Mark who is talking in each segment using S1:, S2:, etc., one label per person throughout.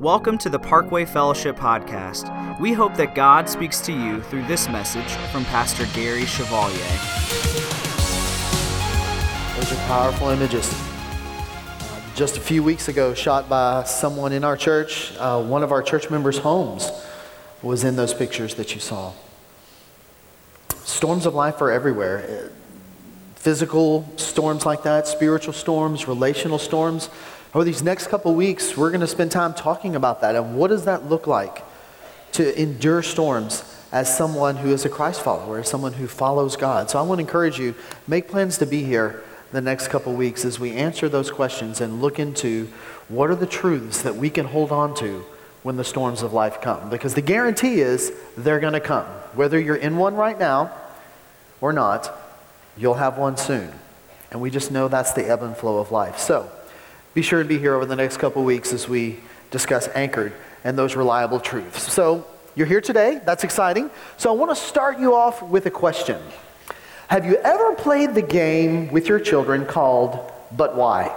S1: Welcome to the Parkway Fellowship Podcast. We hope that God speaks to you through this message from Pastor Gary Chevalier.
S2: Those are powerful images. Just a few weeks ago, shot by someone in our church. One of our church members' homes was in those pictures that you saw. Storms of life are everywhere. Physical storms like that, spiritual storms, relational storms. Over these next couple weeks, we're going to spend time talking about that and what does that look like to endure storms as someone who is a Christ follower, as someone who follows God. So I want to encourage you, make plans to be here the next couple weeks as we answer those questions and look into what are the truths that we can hold on to when the storms of life come. Because the guarantee is they're going to come. Whether you're in one right now or not, you'll have one soon. And we just know that's the ebb and flow of life. So be sure to be here over the next couple weeks as we discuss Anchored and those reliable truths. So you're here today. That's exciting. So I want to start you off with a question. Have you ever played the game with your children called But Why?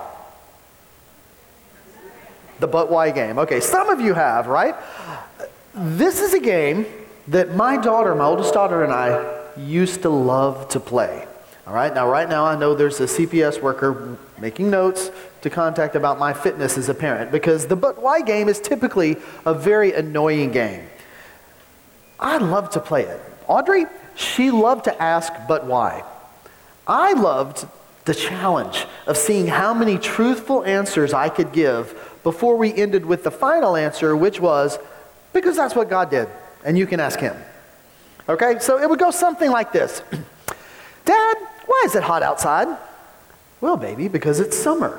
S2: The But Why game. Okay, some of you have, right? This is a game that my oldest daughter and I used to love to play. All right, now right now I know there's a CPS worker making notes to contact about my fitness as a parent because the But Why game is typically a very annoying game. I love to play it. Audrey, she loved to ask but why. I loved the challenge of seeing how many truthful answers I could give before we ended with the final answer, which was, because that's what God did, and you can ask him. Okay, so it would go something like this. Dad, why is it hot outside? Well, baby, because it's summer.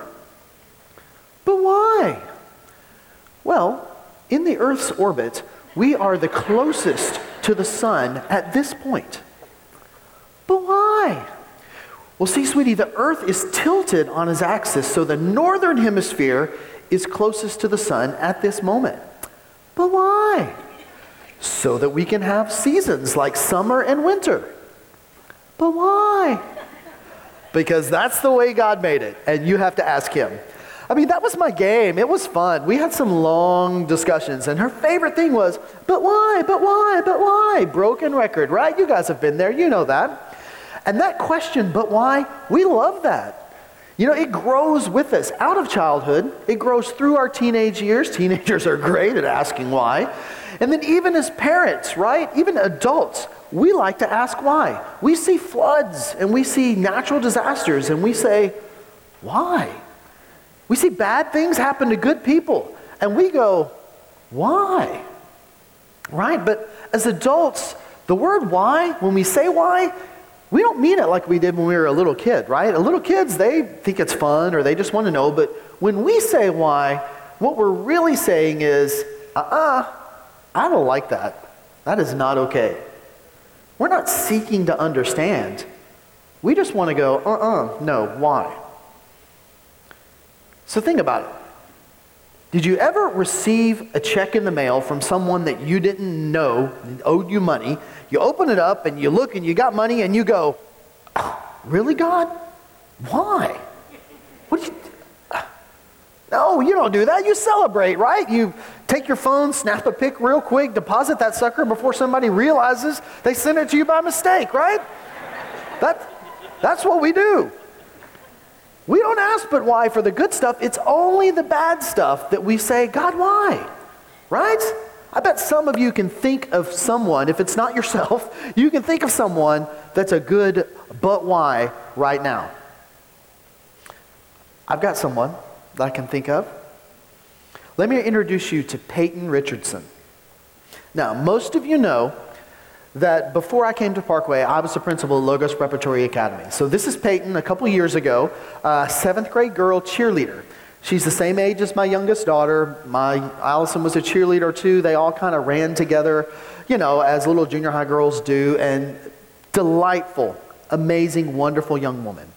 S2: But why? Well, in the Earth's orbit, we are the closest to the sun at this point. But why? Well, see, sweetie, the Earth is tilted on its axis, so the northern hemisphere is closest to the sun at this moment. But why? So that we can have seasons like summer and winter. But why? Because that's the way God made it, and you have to ask him. I mean, that was my game. It was fun. We had some long discussions, and her favorite thing was, but why, but why, but why? Broken record, right? You guys have been there. You know that. And that question, but why, we love that. You know, it grows with us out of childhood. It grows through our teenage years. Teenagers are great at asking why. And then even as parents, right? Even adults, we like to ask why. We see floods and we see natural disasters and we say, why? We see bad things happen to good people and we go, why? Right? But as adults, the word why, when we say why, we don't mean it like we did when we were a little kid, right? A little kids, they think it's fun or they just want to know. But when we say why, what we're really saying is, I don't like that. That is not okay. We're not seeking to understand. We just want to go, no, why? So think about it. Did you ever receive a check in the mail from someone that you didn't know owed you money? You open it up and you look and you got money and you go, really, God? Why? What do you... No, you don't do that. You celebrate, right? You take your phone, snap a pic real quick, deposit that sucker before somebody realizes they sent it to you by mistake, right? That's what we do. We don't ask but why for the good stuff. It's only the bad stuff that we say, God, why? Right? I bet some of you can think of someone, if it's not yourself, you can think of someone that's a good but why right now. I've got someone that I can think of. Let me introduce you to Peyton Richardson. Now, most of you know that before I came to Parkway, I was the principal of Logos Preparatory Academy. So this is Peyton, a couple years ago, 7th grade girl cheerleader. She's the same age as my youngest daughter. Allison was a cheerleader too. They all kind of ran together, you know, as little junior high girls do. And delightful, amazing, wonderful young woman.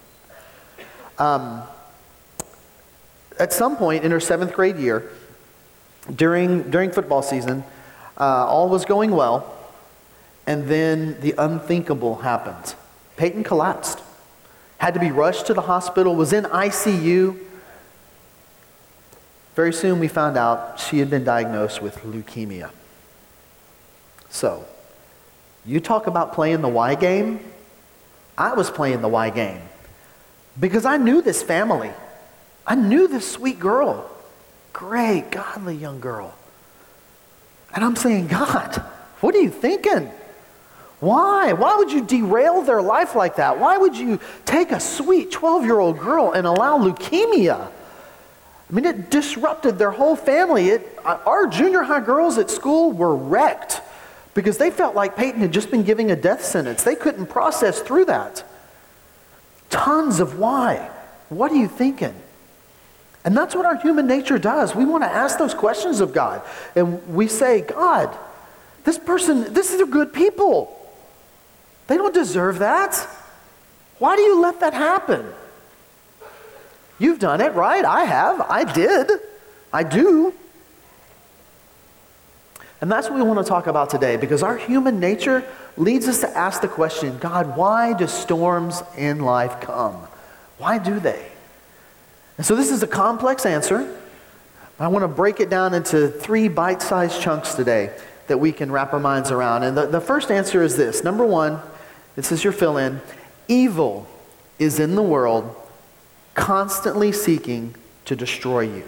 S2: At some point in her 7th grade year, during football season, all was going well, and then the unthinkable happened. Peyton collapsed, had to be rushed to the hospital, was in ICU, Very soon we found out she had been diagnosed with leukemia. So, you talk about playing the why game. I was playing the why game because I knew this family. I knew this sweet girl. Great, godly young girl. And I'm saying, God, what are you thinking? Why? Why would you derail their life like that? Why would you take a sweet 12-year-old girl and allow leukemia? I mean, it disrupted their whole family. Our junior high girls at school were wrecked because they felt like Peyton had just been giving a death sentence. They couldn't process through that. Tons of why. What are you thinking? And that's what our human nature does. We want to ask those questions of God. And we say, God, this is good people. They don't deserve that. Why do you let that happen? You've done it, right? I have. I did. I do. And that's what we want to talk about today, because our human nature leads us to ask the question, God, why do storms in life come? Why do they? And so this is a complex answer. I want to break it down into 3 bite-sized chunks today that we can wrap our minds around. And the first answer is this. Number 1, this is your fill-in. Evil is in the world constantly seeking to destroy you.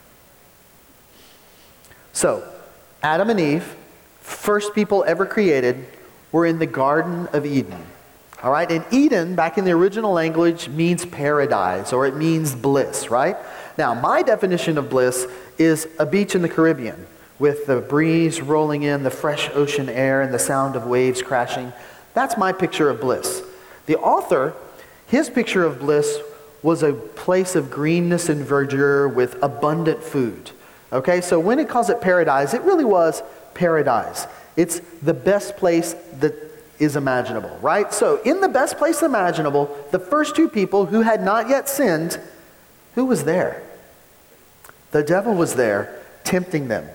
S2: So, Adam and Eve, first people ever created, were in the Garden of Eden. All right, and Eden, back in the original language, means paradise, or it means bliss, right? Now, my definition of bliss is a beach in the Caribbean with the breeze rolling in, the fresh ocean air, and the sound of waves crashing. That's my picture of bliss. The author, his picture of bliss was a place of greenness and verdure with abundant food. Okay, so when it calls it paradise, it really was paradise. It's the best place that is imaginable, right? So in the best place imaginable, the first 2 people who had not yet sinned, who was there? The devil was there, tempting them.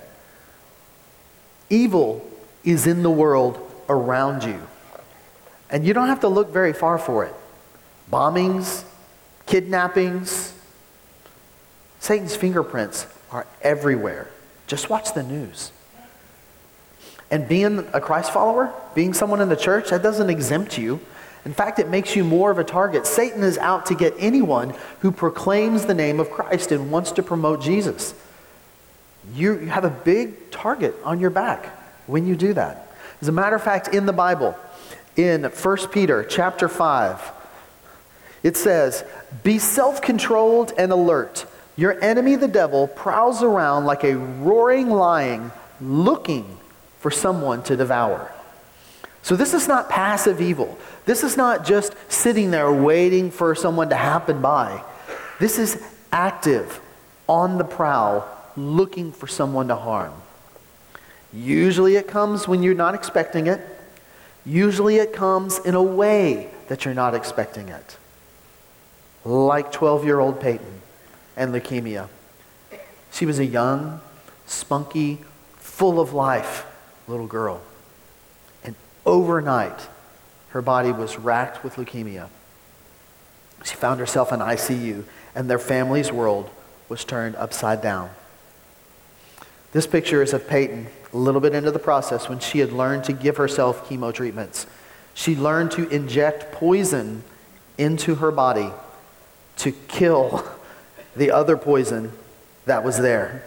S2: Evil is in the world around you. And you don't have to look very far for it. Bombings, kidnappings, Satan's fingerprints are everywhere. Just watch the news. And being a Christ follower, being someone in the church, that doesn't exempt you. In fact, it makes you more of a target. Satan is out to get anyone who proclaims the name of Christ and wants to promote Jesus. You have a big target on your back when you do that. As a matter of fact, in the Bible, in 1 Peter chapter 5, it says, "Be self-controlled and alert. Your enemy, the devil, prowls around like a roaring lion looking for someone to devour." So this is not passive evil. This is not just sitting there waiting for someone to happen by. This is active, on the prowl, looking for someone to harm. Usually it comes when you're not expecting it. Usually it comes in a way that you're not expecting it. Like 12-year-old Peyton and leukemia. She was a young, spunky, full of life little girl. And overnight, her body was racked with leukemia. She found herself in ICU, and their family's world was turned upside down. This picture is of Peyton, a little bit into the process, when she had learned to give herself chemo treatments. She learned to inject poison into her body to kill the other poison that was there.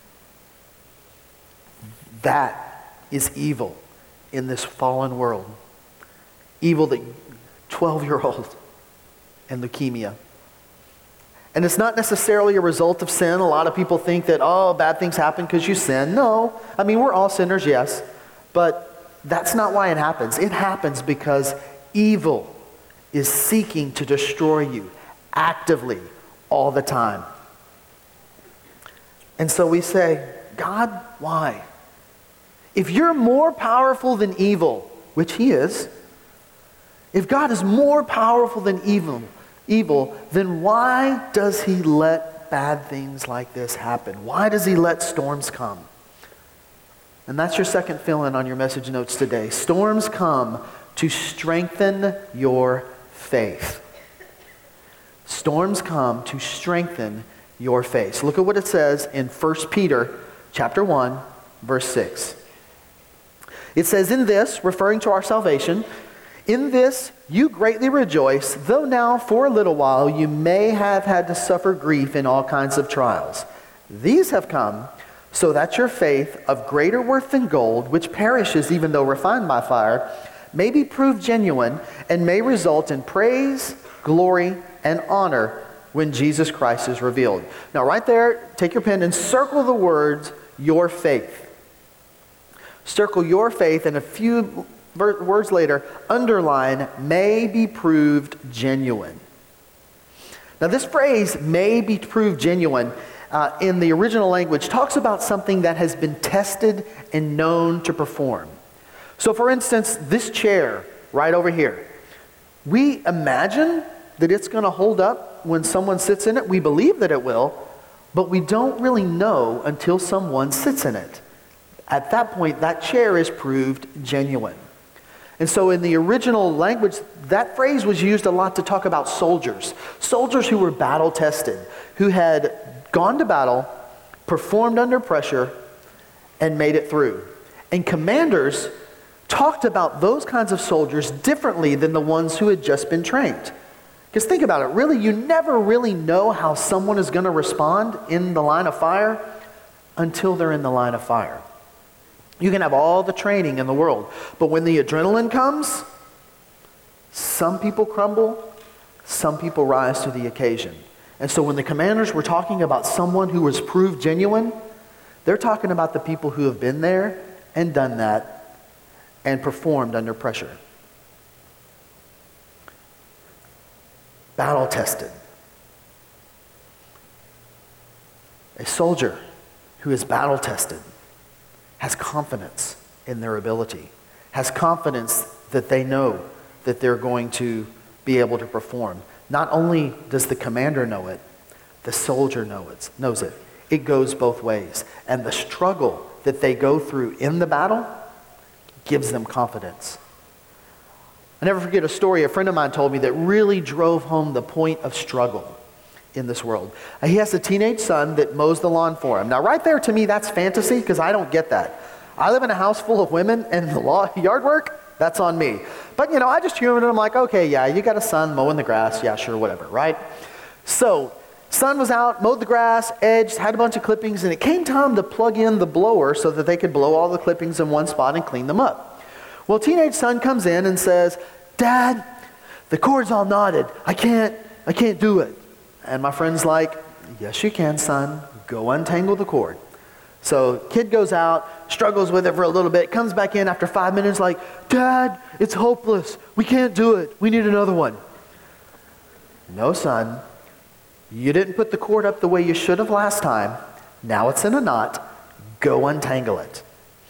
S2: That is evil in this fallen world. Evil that 12-year-old and leukemia. And it's not necessarily a result of sin. A lot of people think that, bad things happen because you sin. No. I mean, we're all sinners, yes. But that's not why it happens. It happens because evil is seeking to destroy you actively all the time. And so we say, God, why? If you're more powerful than evil, which he is, if God is more powerful than evil, then why does he let bad things like this happen? Why does he let storms come? And that's your second fill-in on your message notes today. Storms come to strengthen your faith. Storms come to strengthen your face. Look at what it says in 1 Peter chapter 1, verse 6. It says, in this, referring to our salvation, in this you greatly rejoice, though now for a little while you may have had to suffer grief in all kinds of trials. These have come so that your faith, of greater worth than gold, which perishes even though refined by fire, may be proved genuine and may result in praise, glory, and honor when Jesus Christ is revealed. Now right there, take your pen and circle the words, your faith. Circle your faith, and a few words later, underline, may be proved genuine. Now this phrase, may be proved genuine, in the original language talks about something that has been tested and known to perform. So for instance, this chair right over here, we imagine that it's going to hold up when someone sits in it. We believe that it will, but we don't really know until someone sits in it. At that point, that chair is proved genuine. And so in the original language, that phrase was used a lot to talk about soldiers. Soldiers who were battle tested, who had gone to battle, performed under pressure, and made it through. And commanders talked about those kinds of soldiers differently than the ones who had just been trained. Because think about it, really, you never really know how someone is going to respond in the line of fire until they're in the line of fire. You can have all the training in the world, but when the adrenaline comes, some people crumble, some people rise to the occasion. And so when the commanders were talking about someone who was proved genuine, they're talking about the people who have been there and done that and performed under pressure. Battle tested. A soldier who is battle tested has confidence in their ability, has confidence that they know that they're going to be able to perform. Not only does the commander know it, the soldier knows it. It goes both ways. And the struggle that they go through in the battle gives them confidence. I never forget a story a friend of mine told me that really drove home the point of struggle in this world. He has a teenage son that mows the lawn for him. Now right there, to me, that's fantasy, because I don't get that. I live in a house full of women, and the yard work, that's on me. But I just humor it. I'm like, okay, yeah, you got a son mowing the grass. Yeah, sure, whatever, right? So son was out, mowed the grass, edged, had a bunch of clippings, and it came time to plug in the blower so that they could blow all the clippings in one spot and clean them up. Well, teenage son comes in and says, Dad, the cord's all knotted. I can't do it. And my friend's like, yes, you can, son. Go untangle the cord. So kid goes out, struggles with it for a little bit, comes back in after 5 minutes like, Dad, it's hopeless. We can't do it. We need another one. No, son. You didn't put the cord up the way you should have last time. Now it's in a knot. Go untangle it.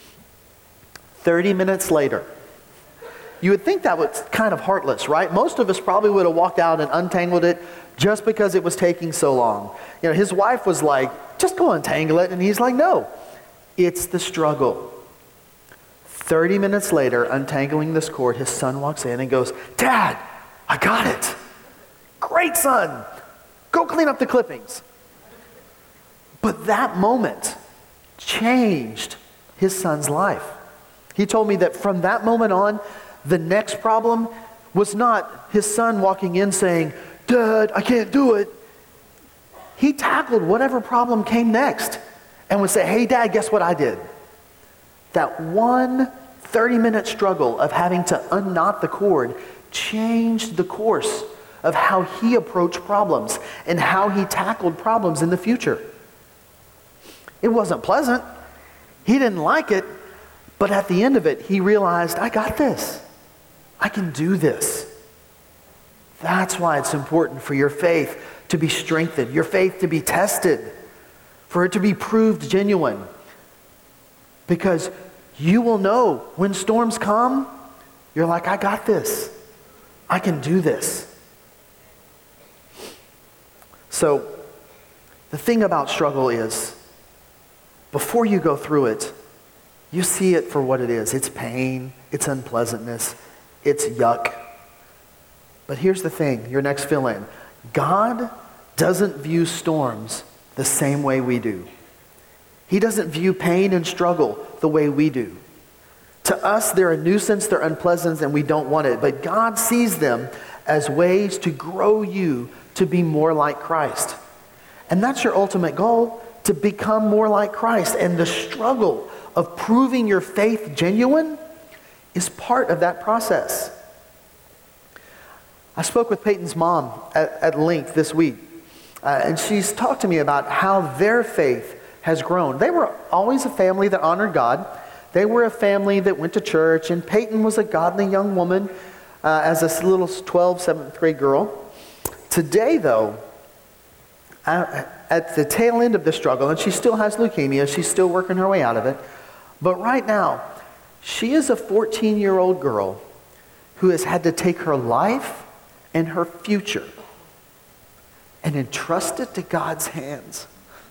S2: 30 minutes later. You would think that was kind of heartless, right? Most of us probably would have walked out and untangled it just because it was taking so long. His wife was like, just go untangle it. And he's like, no, it's the struggle. 30 minutes later, untangling this cord, his son walks in and goes, Dad, I got it. Great, son. Go clean up the clippings. But that moment changed his son's life. He told me that from that moment on, the next problem was not his son walking in saying, Dad, I can't do it. He tackled whatever problem came next and would say, hey, Dad, guess what I did? That one 30-minute struggle of having to unknot the cord changed the course of how he approached problems and how he tackled problems in the future. It wasn't pleasant. He didn't like it. But at the end of it, he realized, I got this. I can do this. That's why it's important for your faith to be strengthened, your faith to be tested, for it to be proved genuine. Because you will know when storms come, you're like, I got this. I can do this. So the thing about struggle is, before you go through it, you see it for what it is. It's pain, it's unpleasantness, it's yuck. But here's the thing, your next fill-in. God doesn't view storms the same way we do. He doesn't view pain and struggle the way we do. To us, they're a nuisance, they're unpleasant, and we don't want it. But God sees them as ways to grow you to be more like Christ. And that's your ultimate goal, to become more like Christ. And the struggle of proving your faith genuine is part of that process. I spoke with Peyton's mom at length this week, and she's talked to me about how their faith has grown. They were always a family that honored God. They were a family that went to church, and Peyton was a godly young woman as a little 7th grade girl. Today, though, at the tail end of the struggle, and she still has leukemia, she's still working her way out of it, but right now, she is a 14-year-old girl who has had to take her life and her future and entrust it to God's hands.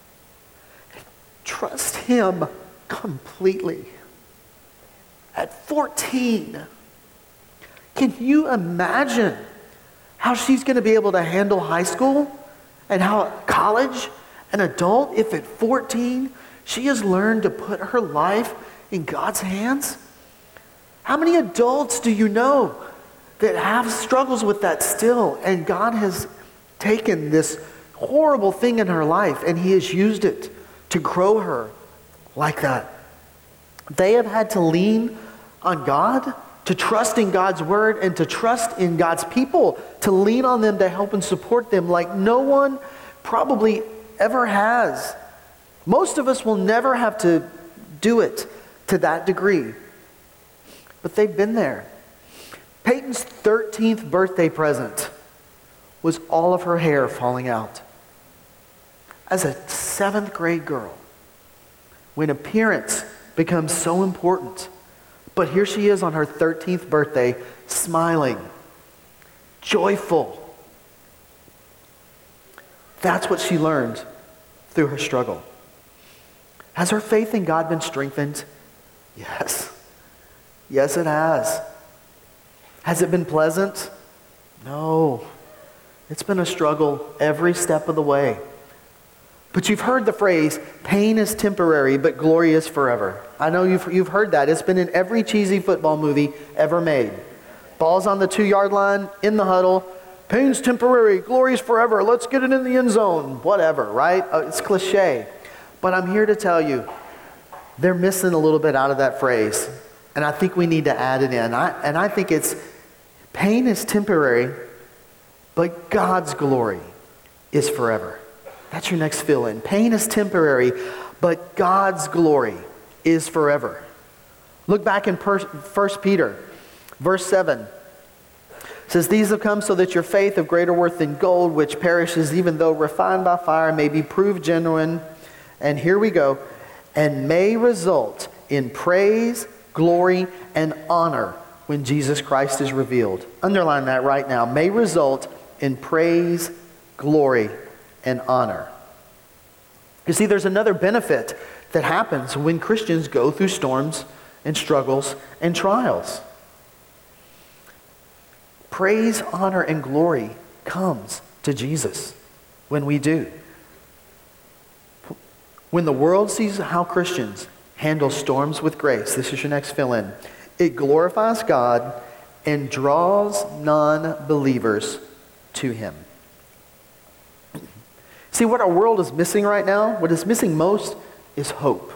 S2: Trust Him completely. At 14, can you imagine how she's going to be able to handle high school and how college, an adult, if at 14 she has learned to put her life in God's hands? How many adults do you know that have struggles with that still, and God has taken this horrible thing in her life and He has used it to grow her like that? They have had to lean on God, to trust in God's word, and to trust in God's people, to lean on them to help and support them like no one probably ever has. Most of us will never have to do it to that degree, but they've been there. Peyton's 13th birthday present was all of her hair falling out. As a 7th grade girl, when appearance becomes so important, but here she is on her 13th birthday, smiling, joyful. That's what she learned through her struggle. Has her faith in God been strengthened? Yes. Yes, it has. Has it been pleasant? No. It's been a struggle every step of the way. But you've heard the phrase, pain is temporary, but glory is forever. I know you've heard that. It's been in every cheesy football movie ever made. Ball's on the 2-yard line, in the huddle. Pain's temporary, glory is forever. Let's get it in the end zone. Whatever, right? It's cliche. But I'm here to tell you, they're missing a little bit out of that phrase. And I think we need to add it in. I think it's, pain is temporary, but God's glory is forever. That's your next fill-in. Pain is temporary, but God's glory is forever. Look back in 1 Peter, verse 7. It says, these have come so that your faith of greater worth than gold, which perishes even though refined by fire, may be proved genuine. And here we go. And may result in praise, glory, and honor when Jesus Christ is revealed. Underline that right now. May result in praise, glory, and honor. You see, there's another benefit that happens when Christians go through storms and struggles and trials. Praise, honor, and glory comes to Jesus when we do. When the world sees how Christians handle storms with grace, this is your next fill-in, it glorifies God and draws non-believers to Him. See, what our world is missing right now, what is missing most, is hope.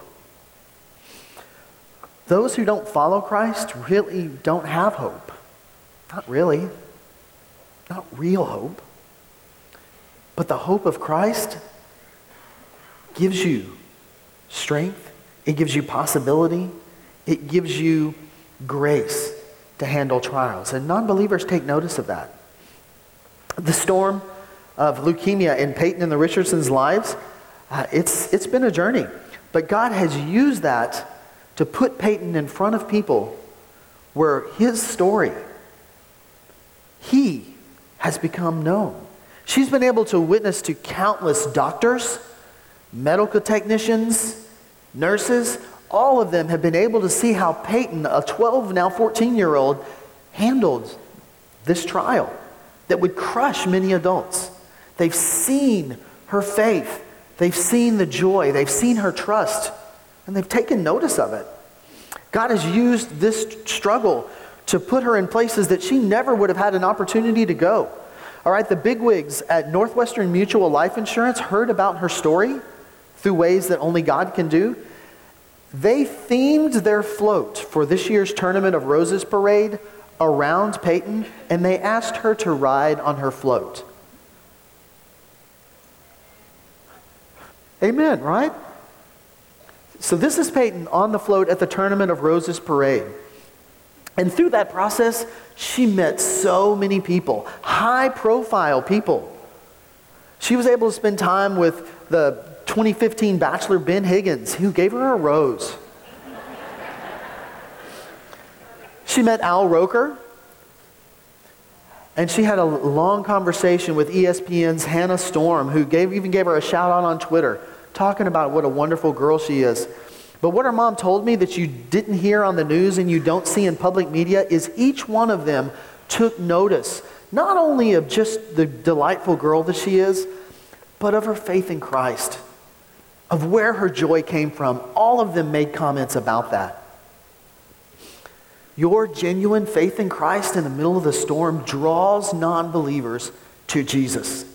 S2: Those who don't follow Christ really don't have hope. Not really. Not real hope. But the hope of Christ gives you strength. It gives you possibility. It gives you grace to handle trials. And non-believers take notice of that. The storm of leukemia in Peyton and the Richardsons' lives, it's been a journey. But God has used that to put Peyton in front of people where his story, he has become known. She's been able to witness to countless doctors, medical technicians, nurses. All of them have been able to see how Peyton, a 12, now 14-year-old, handled this trial that would crush many adults. They've seen her faith They've seen the joy. They've seen her trust. And they've taken notice of it. God has used this struggle to put her in places that she never would have had an opportunity to go. All right, the bigwigs at Northwestern Mutual Life Insurance heard about her story through ways that only God can do. They themed their float for this year's Tournament of Roses parade around Peyton, and they asked her to ride on her float. Amen, right? So this is Peyton on the float at the Tournament of Roses parade. And through that process, she met so many people, high-profile people. She was able to spend time with the 2015 Bachelor Ben Higgins, who gave her a rose. She met Al Roker, and she had a long conversation with ESPN's Hannah Storm, who even gave her a shout-out on Twitter, talking about what a wonderful girl she is. But what her mom told me that you didn't hear on the news and you don't see in public media is each one of them took notice, not only of just the delightful girl that she is, but of her faith in Christ, of where her joy came from. All of them made comments about that. Your genuine faith in Christ in the middle of the storm draws non-believers to Jesus.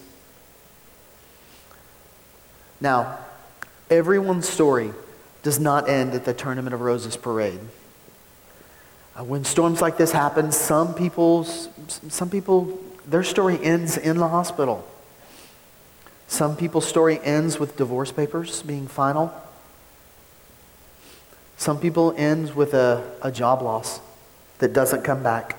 S2: Now, everyone's story does not end at the Tournament of Roses parade. When storms like this happen, some people, their story ends in the hospital. Some people's story ends with divorce papers being final. Some people ends with a job loss that doesn't come back.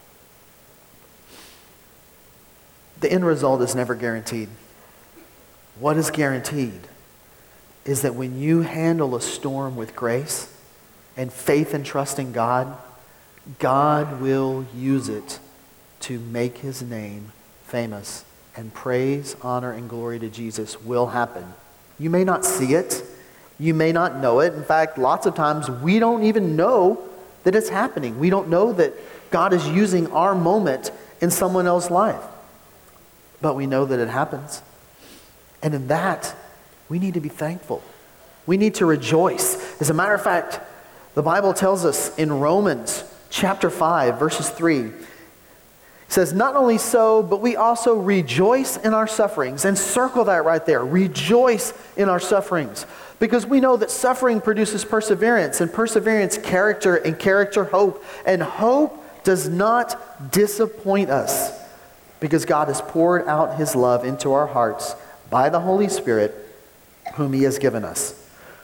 S2: The end result is never guaranteed. What is guaranteed is that when you handle a storm with grace and faith and trust in God, God will use it to make his name famous, and praise, honor, and glory to Jesus will happen. You may not see it. You may not know it. In fact, lots of times we don't even know that it's happening. We don't know that God is using our moment in someone else's life. But we know that it happens. And in that, we need to be thankful. We need to rejoice. As a matter of fact, the Bible tells us in Romans chapter 5, verses 3, it says, not only so, but we also rejoice in our sufferings. And circle that right there. Rejoice in our sufferings. Because we know that suffering produces perseverance, and perseverance, character, and character, hope. And hope does not disappoint us, because God has poured out his love into our hearts by the Holy Spirit, whom he has given us.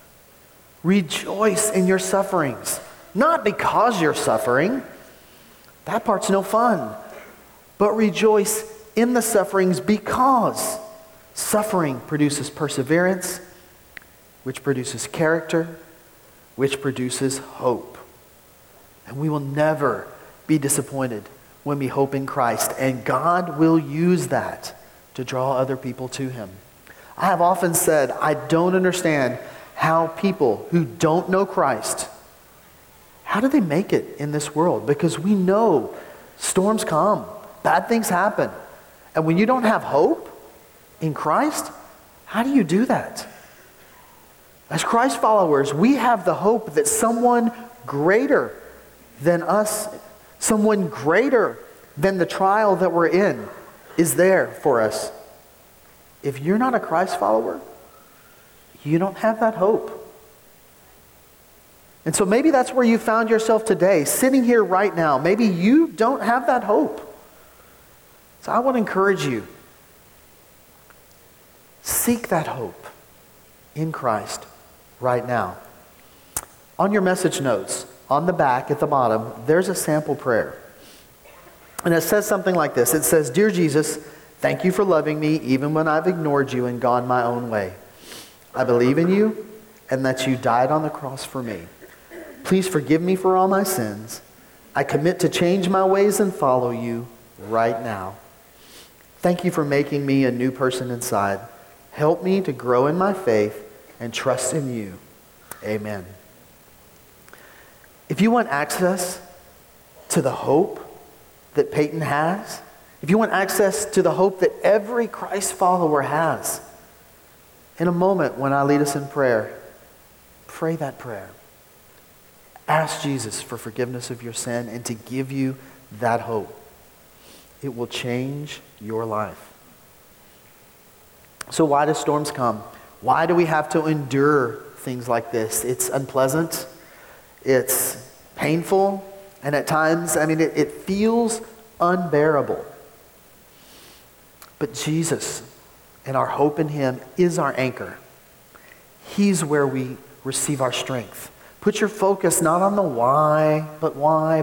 S2: Rejoice in your sufferings. Not because you're suffering. That part's no fun. But rejoice in the sufferings because suffering produces perseverance, which produces character, which produces hope. And we will never be disappointed when we hope in Christ. And God will use that to draw other people to him. I have often said, I don't understand how people who don't know Christ, how do they make it in this world? Because we know storms come, bad things happen. And when you don't have hope in Christ, how do you do that? As Christ followers, we have the hope that someone greater than us, someone greater than the trial that we're in, is there for us. If you're not a Christ follower, you don't have that hope. And so maybe that's where you found yourself today, sitting here right now. Maybe you don't have that hope. So I want to encourage you. Seek that hope in Christ right now. On your message notes, on the back at the bottom, there's a sample prayer. And it says something like this. It says, Dear Jesus, thank you for loving me even when I've ignored you and gone my own way. I believe in you and that you died on the cross for me. Please forgive me for all my sins. I commit to change my ways and follow you right now. Thank you for making me a new person inside. Help me to grow in my faith and trust in you. Amen. If you want access to the hope that Peyton has, if you want access to the hope that every Christ follower has, in a moment when I lead us in prayer, pray that prayer. Ask Jesus for forgiveness of your sin and to give you that hope. It will change your life. So why do storms come? Why do we have to endure things like this? It's unpleasant. It's painful. And at times, it feels unbearable. But Jesus and our hope in him is our anchor. He's where we receive our strength. Put your focus not on the why, but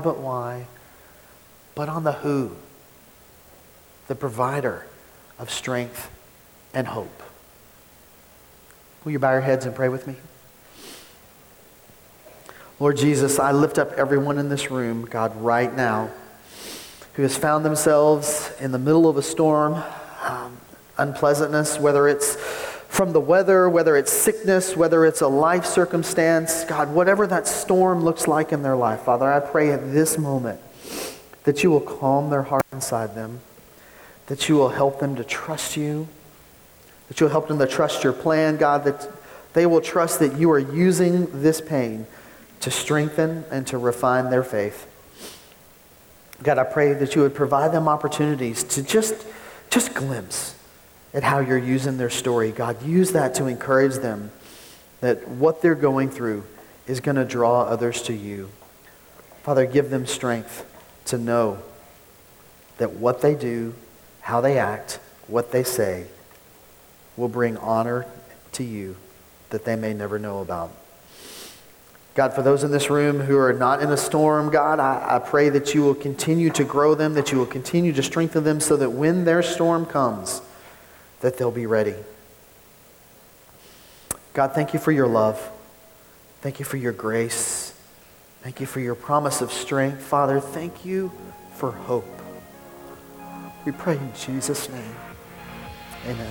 S2: on the who, the provider of strength and hope. Will you bow your heads and pray with me? Lord Jesus, I lift up everyone in this room, God, right now, who has found themselves in the middle of a storm, unpleasantness, whether it's from the weather, whether it's sickness, whether it's a life circumstance, God, whatever that storm looks like in their life, Father, I pray at this moment that you will calm their heart inside them, that you will help them to trust you, that you'll help them to trust your plan, God, that they will trust that you are using this pain to strengthen and to refine their faith. God, I pray that you would provide them opportunities to just glimpse at how you're using their story. God, use that to encourage them that what they're going through is going to draw others to you. Father, give them strength to know that what they do, how they act, what they say will bring honor to you that they may never know about. God, for those in this room who are not in a storm, God, I pray that you will continue to grow them, that you will continue to strengthen them so that when their storm comes, that they'll be ready. God, thank you for your love. Thank you for your grace. Thank you for your promise of strength. Father, thank you for hope. We pray in Jesus' name. Amen.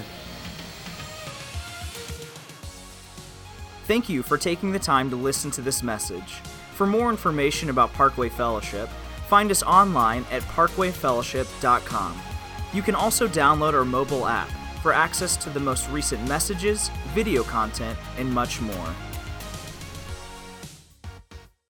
S1: Thank you for taking the time to listen to this message. For more information about Parkway Fellowship, find us online at parkwayfellowship.com. You can also download our mobile app for access to the most recent messages, video content, and much more.